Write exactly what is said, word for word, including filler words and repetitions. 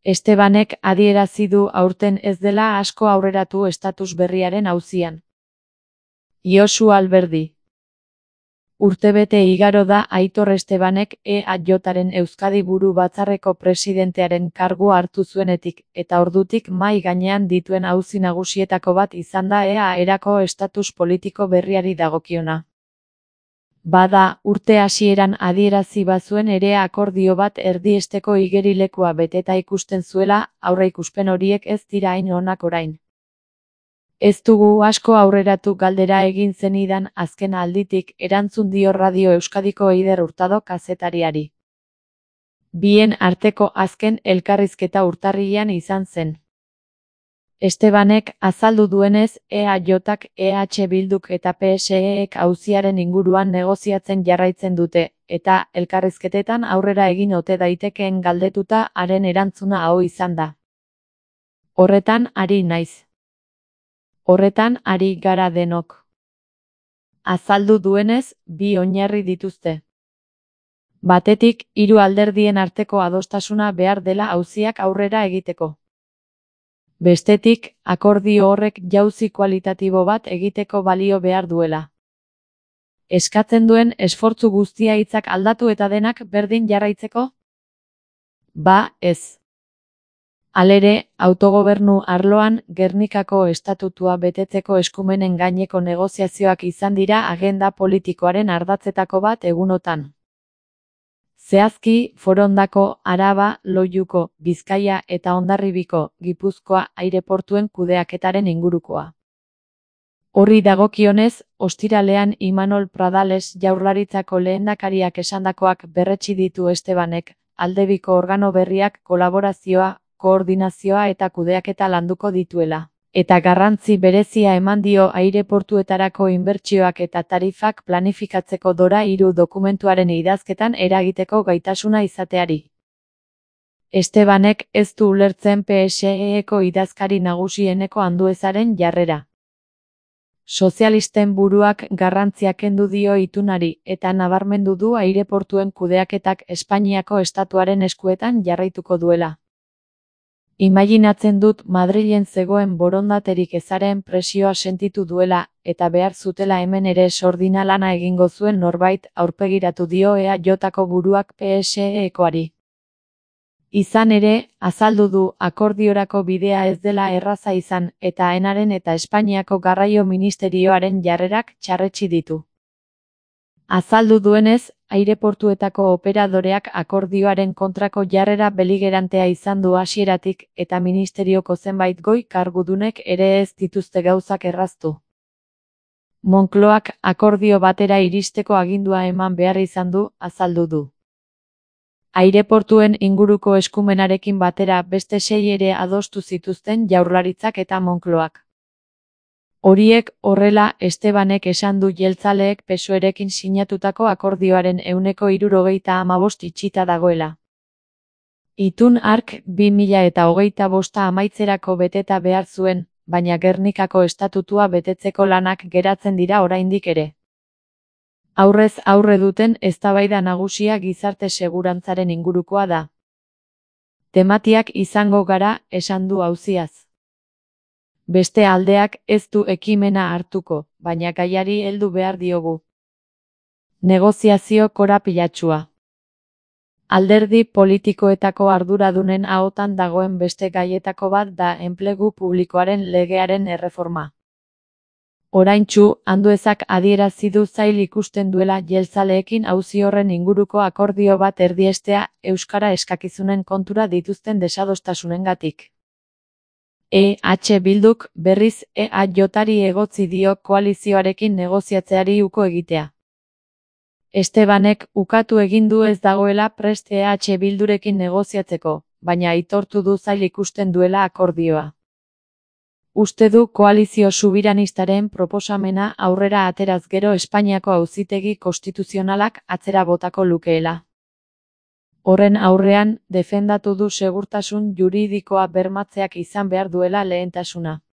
Estebanek adierazi du aurten ez dela asko aurreratu estatus berriaren auzian. Josu Alberdi. Urtebete igaro da Aitor Estebanek E A Jaren Euskadi Buru Batzarreko presidentearen kargua hartu zuenetik, eta ordutik mahai gainean dituen auzi nagusietako bat izan da E A erako estatus politiko berriari dagokiona. Bada, urte hasieran adierazi bazuen ere akordio bat erdiesteko igerilekua beteta ikusten zuela, aurreikuspen horiek ez dira hain onak orain. Ez dugu asko aurreratu galdera egin zenidan azken alditik, erantzun dio Radio Euskadiko Eider Hurtado kazetariari. Bien arteko azken elkarrizketa urtarrilean izan zen. Estebanek azaldu duenez, E A Jak, E H Bilduk eta P S Ek auziaren inguruan negoziatzen jarraitzen dute, eta elkarrizketetan aurrera egin ote daitekeen galdetuta haren erantzuna hau izan da. Horretan ari naiz. Horretan ari gara denok. Azaldu duenez, bi oinarri dituzte. Batetik, hiru alderdien arteko adostasuna behar dela auziak aurrera egiteko. Bestetik, akordio horrek jauzi kualitatibo bat egiteko balio behar duela. Eskatzen duen esfortzu guztia hitzak aldatu eta denak berdin jarraitzeko? Ba, ez. Halere, autogobernu arloan Gernikako estatutua betetzeko eskumenen gaineko negoziazioak izan dira agenda politikoaren ardatzetako bat egunotan. Zehazki, Forondako, Araba, Loiuko, Bizkaia eta Hondarribiko, Gipuzkoa aireportuen kudeaketaren ingurukoa. Horri dagokionez, ostiralean Imanol Pradales Jaurlaritzako lehendakariak esandakoak berretsi ditu Estebanek, aldebiko organo berriak kolaborazioa, koordinazioa eta kudeaketa landuko dituela. Eta garrantzi berezia eman dio aireportuetarako inbertsioak eta tarifak planifikatzeko Dora hiru dokumentuaren idazketan eragiteko gaitasuna izateari. Estebanek ez du ulertzen P S Eko idazkari nagusieneko Anduezaren jarrera. Sozialisten buruak garrantzia kendu dio itunari eta nabarmendu du aireportuen kudeaketak Espainiako estatuaren eskuetan jarraituko duela. Imaginatzen dut Madrilen zegoen borondaterik ezaren presioa sentitu duela, eta behar zutela hemen ere sordina lana egingo zuen norbait aurpegiratu dio E A Jako buruak P S Ekoari. Izan ere, azaldu du akordiorako bidea ez dela erraza izan, eta Aenaren eta Espainiako Garraio Ministerioaren jarrerak txarretsi ditu. Azaldu duenez, aireportuetako operadoreak akordioaren kontrako jarrera beligerantea izan du hasieratik eta ministerioko zenbait goi kargudunek ere ez dituzte gauzak erraztu. Moncloak akordio batera iristeko agindua eman behar izan du, azaldu du. Aireportuen inguruko eskumenarekin batera beste sei ere adostu zituzten Jaurlaritzak eta Moncloak. Horiek horrela Estebanek esan du jeltzaleek P S O Erekin sinatutako akordioaren ehuneko hirurogeita hamabost itxita dagoela. Itun hark bi mila eta hogeita bosta amaitzerako beteta behar zuen, baina Gernikako estatutua betetzeko lanak geratzen dira oraindik ere. Aurrez aurre duten eztabaida nagusia gizarte segurantzaren ingurukoa da. Tematiak izango gara, esan du auziaz. Beste aldeak ez du ekimena hartuko, baina gaiari heldu behar diogu. Negoziazio korapilatsua. Alderdi politikoetako arduradunen ahotan dagoen beste gaietako bat da enplegu publikoaren legearen erreforma. Oraintsu, Anduezak adierazi du zail ikusten duela jeltzaleekin auzi horren inguruko akordio bat erdiestea euskara eskakizunen kontura dituzten desadostasunengatik. E H Bilduk berriz E A Jari egotzi dio koalizioarekin negoziatzeari uko egitea. Estebanek ukatu egin du ez dagoela prest E H Bildurekin negoziatzeko, baina aitortu du zail ikusten duela akordioa. Uste du koalizio subiranistaren proposamena aurrera ateraz gero Espainiako Auzitegi Konstituzionalak atzera botako lukeela. Horren aurrean, defendatu du segurtasun juridikoa bermatzeak izan behar duela lehentasuna.